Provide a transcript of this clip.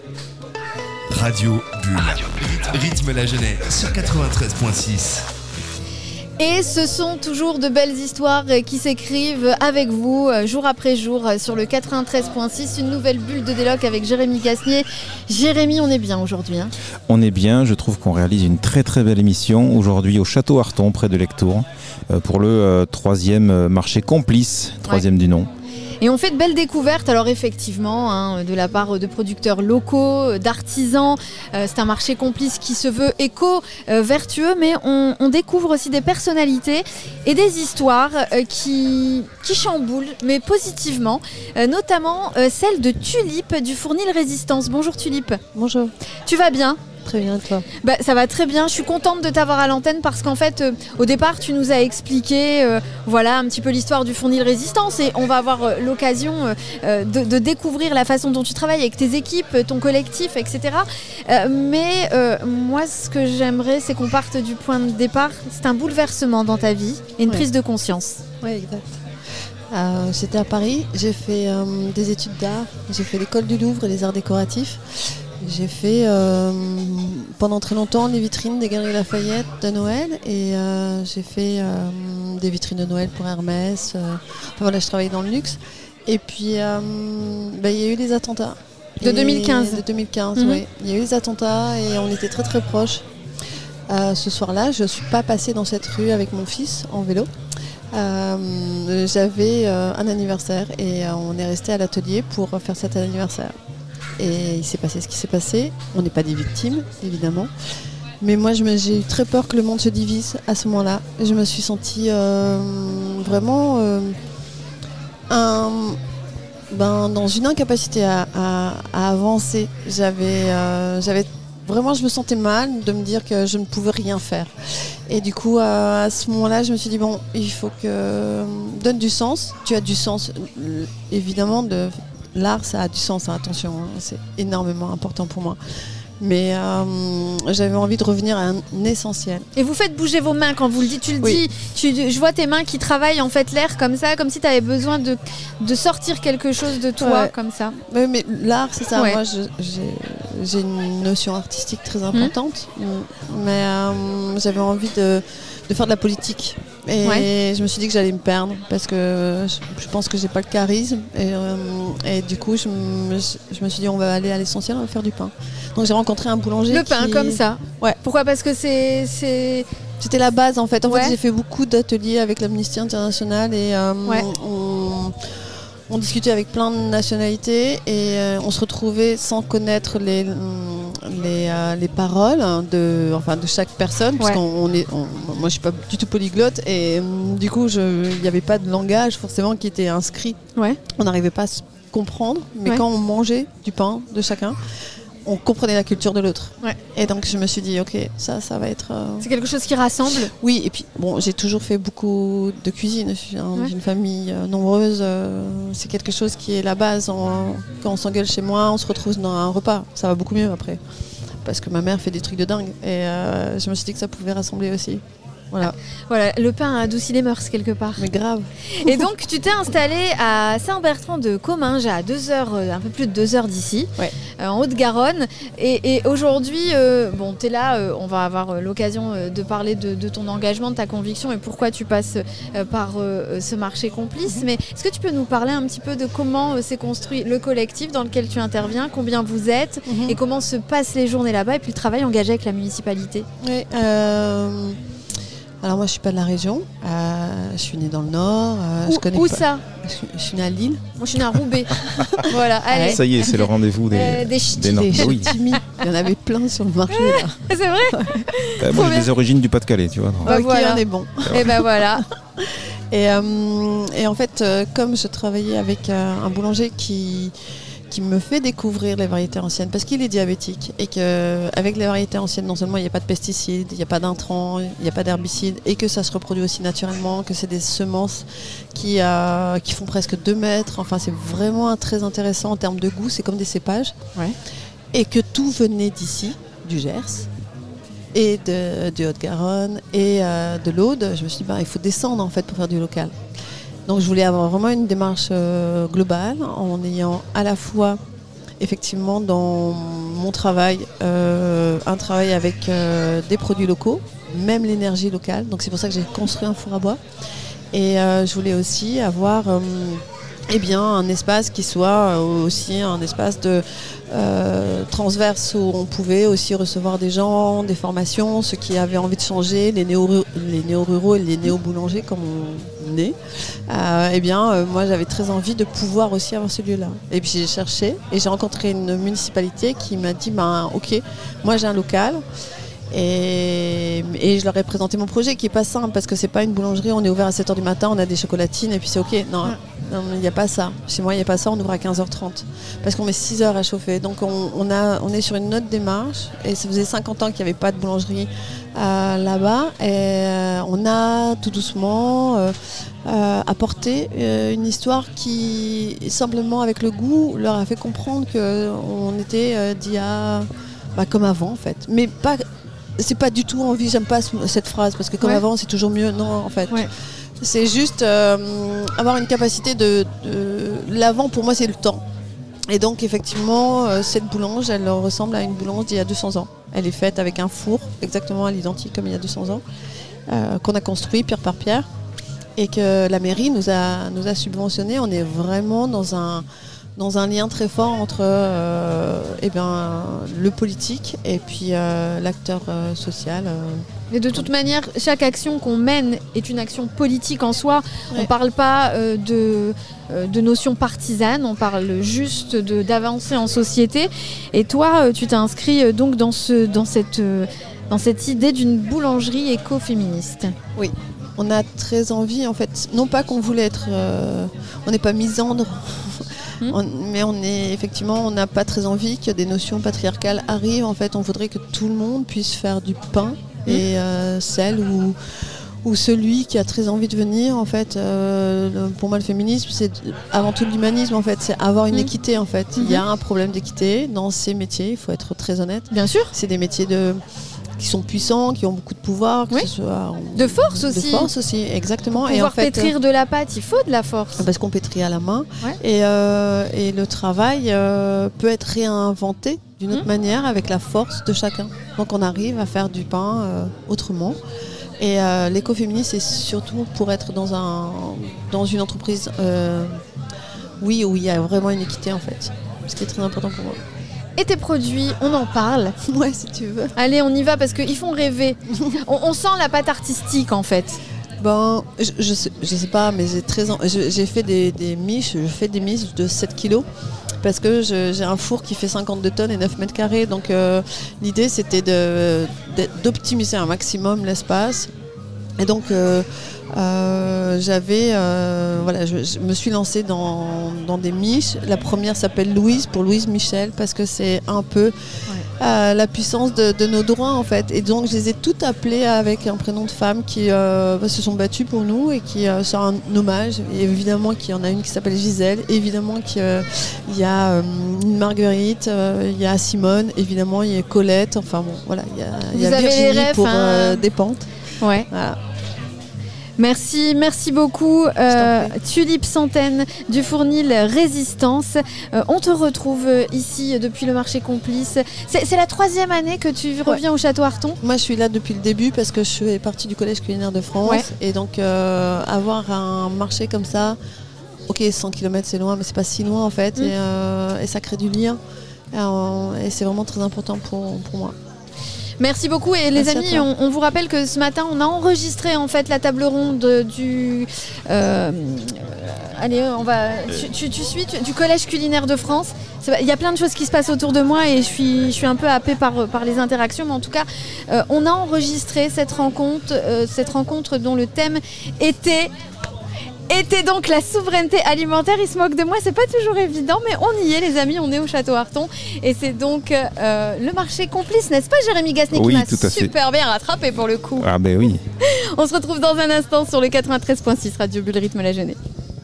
Radio Bulle. Rythme la jeunesse sur 93.6. Et ce sont toujours de belles histoires qui s'écrivent avec vous jour après jour sur le 93.6. Une nouvelle bulle de déloc avec Jérémy Gasnier. Jérémy, on est bien aujourd'hui. On est bien, je trouve qu'on réalise une très très belle émission aujourd'hui au Château Arton près de Lectoure pour le troisième marché complice, troisième du nom. Et on fait de belles découvertes, alors effectivement, de la part de producteurs locaux, d'artisans. C'est un marché complice qui se veut éco-vertueux, mais on découvre aussi des personnalités et des histoires qui chamboulent, mais positivement, notamment celle de Tulipe du Fournil Résistance. Bonjour Tulipe. Bonjour. Tu vas bien ? Très bien, toi ? Ça va très bien. Je suis contente de t'avoir à l'antenne parce qu'en fait, au départ, tu nous as expliqué un petit peu l'histoire du Fournil Résistance et on va avoir l'occasion de découvrir la façon dont tu travailles avec tes équipes, ton collectif, etc. Mais moi, ce que j'aimerais, c'est qu'on parte du point de départ. C'est un bouleversement dans ta vie et une prise de conscience. Oui, exact. J'étais à Paris, j'ai fait des études d'art, j'ai fait l'école du Louvre et les arts décoratifs. J'ai fait pendant très longtemps les vitrines des Galeries Lafayette de Noël et j'ai fait des vitrines de Noël pour Hermès. Je travaillais dans le luxe. Et puis il y a eu les attentats. De 2015. De 2015, oui. Il y a eu les attentats et on était très très proches. Ce soir-là, je ne suis pas passée dans cette rue avec mon fils en vélo. J'avais un anniversaire et on est resté à l'atelier pour faire cet anniversaire. Et il s'est passé ce qui s'est passé. On n'est pas des victimes, évidemment. Mais moi, j'ai eu très peur que le monde se divise à ce moment-là. Je me suis sentie vraiment dans une incapacité à avancer. Vraiment, je me sentais mal de me dire que je ne pouvais rien faire. Et du coup, à ce moment-là, je me suis dit, il faut que donne du sens. Tu as du sens, évidemment, l'art, ça a du sens, attention, c'est énormément important pour moi. Mais j'avais envie de revenir à un essentiel. Et vous faites bouger vos mains quand vous le dites. Tu le dis, je vois tes mains qui travaillent en fait l'air comme ça, comme si tu avais besoin de sortir quelque chose de toi comme ça. Mais l'art, c'est ça. Ouais. Moi, j'ai une notion artistique très importante, mais j'avais envie de faire de la politique. Et je me suis dit que j'allais me perdre parce que je pense que j'ai pas le charisme et du coup je me suis dit on va aller à l'essentiel, on va faire du pain. Donc j'ai rencontré un boulanger. Le pain comme ça. Ouais. Pourquoi ? Parce que c'était la base en fait. En fait j'ai fait beaucoup d'ateliers avec l'Amnesty International et on discutait avec plein de nationalités et on se retrouvait sans connaître les paroles de chaque personne, parce moi je suis pas du tout polyglotte et du coup il n'y avait pas de langage forcément qui était inscrit. On n'arrivait pas à se comprendre, mais quand on mangeait du pain de chacun, on comprenait la culture de l'autre. Et donc je me suis dit ok, ça va être... C'est quelque chose qui rassemble. Oui, et puis j'ai toujours fait beaucoup de cuisine. Je suis d'une famille nombreuse. C'est quelque chose qui est la base. Quand on s'engueule chez moi, on se retrouve dans un repas. Ça va beaucoup mieux après. Parce que ma mère fait des trucs de dingue. Et je me suis dit que ça pouvait rassembler aussi. Voilà, le pain a adouci les mœurs quelque part. Mais grave. Et donc tu t'es installée à Saint-Bertrand de Comminges, à un peu plus de 2 heures d'ici, en Haute-Garonne. Et aujourd'hui, tu es là, on va avoir l'occasion de parler de ton engagement, de ta conviction et pourquoi tu passes par ce marché complice. Mais est-ce que tu peux nous parler un petit peu de comment s'est construit le collectif dans lequel tu interviens, combien vous êtes et comment se passent les journées là-bas et puis le travail engagé avec la municipalité ? Alors moi je suis pas de la région, je suis née dans le Nord. Où ça ? Je suis née à Lille. Moi je suis née à Roubaix. Voilà, allez. Ça y est, c'est le rendez-vous des timides. Il y en avait plein sur le marché là. C'est vrai ? Moi j'ai des origines du Pas-de-Calais, tu vois. On est bon. Et voilà. Et en fait, comme je travaillais avec un boulanger qui me fait découvrir les variétés anciennes parce qu'il est diabétique et qu'avec les variétés anciennes non seulement il n'y a pas de pesticides, il n'y a pas d'intrants, il n'y a pas d'herbicides et que ça se reproduit aussi naturellement, que c'est des semences qui font presque 2 mètres, enfin c'est vraiment très intéressant en termes de goût, c'est comme des cépages et que tout venait d'ici, du Gers et de Haute-Garonne et de l'Aude. Je me suis dit il faut descendre en fait pour faire du local. Donc je voulais avoir vraiment une démarche globale en ayant à la fois effectivement dans mon travail un travail avec des produits locaux, même l'énergie locale. Donc c'est pour ça que j'ai construit un four à bois. Et je voulais aussi avoir un espace qui soit aussi un espace de transverse où on pouvait aussi recevoir des gens, des formations, ceux qui avaient envie de changer, les néo-ruraux et les néo-boulangers comme on est. Moi j'avais très envie de pouvoir aussi avoir ce lieu-là. Et puis j'ai cherché et j'ai rencontré une municipalité qui m'a dit ok, moi j'ai un local. Et je leur ai présenté mon projet qui n'est pas simple parce que c'est pas une boulangerie, on est ouvert à 7h du matin, on a des chocolatines et puis c'est ok. Non, il n'y a pas ça. Chez moi, il n'y a pas ça, on ouvre à 15h30 parce qu'on met 6 heures à chauffer. Donc on est sur une autre démarche et ça faisait 50 ans qu'il n'y avait pas de boulangerie là-bas. Et on a tout doucement apporté une histoire qui, simplement avec le goût, leur a fait comprendre qu'on était d'il y a comme avant en fait. Mais pas... C'est pas du tout envie, j'aime pas cette phrase parce que comme avant c'est toujours mieux. Non, en fait, c'est juste avoir une capacité de l'avant pour moi c'est le temps. Et donc effectivement cette boulange elle ressemble à une boulange d'il y a 200 ans. Elle est faite avec un four exactement à l'identique comme il y a 200 ans qu'on a construit pierre par pierre et que la mairie nous a subventionné. On est vraiment dans un lien très fort entre le politique et puis l'acteur social. Et de toute manière, chaque action qu'on mène est une action politique en soi. On ne parle pas de notions partisanes, on parle juste d'avancer en société. Et toi, tu t'es inscrit donc dans cette idée d'une boulangerie écoféministe. Oui. On a très envie, en fait, non pas qu'on voulait être... on n'est pas misandre, mais on n'a pas très envie que des notions patriarcales arrivent. En fait, on voudrait que tout le monde puisse faire du pain et celle ou celui qui a très envie de venir, en fait, pour moi le féminisme c'est avant tout l'humanisme en fait, c'est avoir une équité en fait. Il y a un problème d'équité dans ces métiers, il faut être très honnête. Bien sûr. C'est des métiers qui sont puissants, qui ont beaucoup de pouvoir, que ce soit de force aussi. De force aussi, exactement. Pour pouvoir pétrir de la pâte, il faut de la force. Parce qu'on pétrit à la main. Et le travail peut être réinventé d'une autre manière avec la force de chacun. Donc on arrive à faire du pain autrement. Et l'écoféminisme, c'est surtout pour être dans une entreprise où il y a vraiment une équité en fait. Ce qui est très important pour moi. Et tes produits, on en parle. Ouais, si tu veux. Allez, on y va parce qu'ils font rêver. on sent la patte artistique en fait. Je sais pas, mais j'ai fait des miches. Je fais des miches de 7 kilos parce que j'ai un four qui fait 52 tonnes et 9 mètres carrés. Donc l'idée c'était d'optimiser un maximum l'espace. Et donc je me suis lancée dans des miches. La première s'appelle Louise, pour Louise Michel, parce que c'est un peu la puissance de nos droits en fait. Et donc je les ai toutes appelées avec un prénom de femme qui se sont battues pour nous et qui c'est un hommage. Et évidemment qu'il y en a une qui s'appelle Gisèle, évidemment qu'il y a une Marguerite, il y a Simone, évidemment il y a Colette, enfin bon voilà, il y a Virginie pour des pentes. Ouais. Voilà. Merci beaucoup Tulipe Centaine du Fournil Résistance. On te retrouve ici depuis le marché Complice. C'est la 3e année que tu reviens au Château Arton ? Moi je suis là depuis le début parce que je fais partie du Collège culinaire de France et donc avoir un marché comme ça, ok 100 km c'est loin mais c'est pas si loin en fait et ça crée du lien et c'est vraiment très important pour moi. Merci beaucoup et les amis, on vous rappelle que ce matin on a enregistré en fait la table ronde du du Collège culinaire de France. Il y a plein de choses qui se passent autour de moi et je suis un peu happée par les interactions, mais en tout cas on a enregistré cette rencontre dont le thème était donc la souveraineté alimentaire. Ils se moquent de moi, c'est pas toujours évident, mais on y est les amis, on est au Château Arton et c'est donc le marché Complice, n'est-ce pas Jérémy Gassenet, qui m'a super bien rattrapé pour le coup. Ah ben oui. On se retrouve dans un instant sur le 93.6 Radio Bulle Rythme La Jeunesse.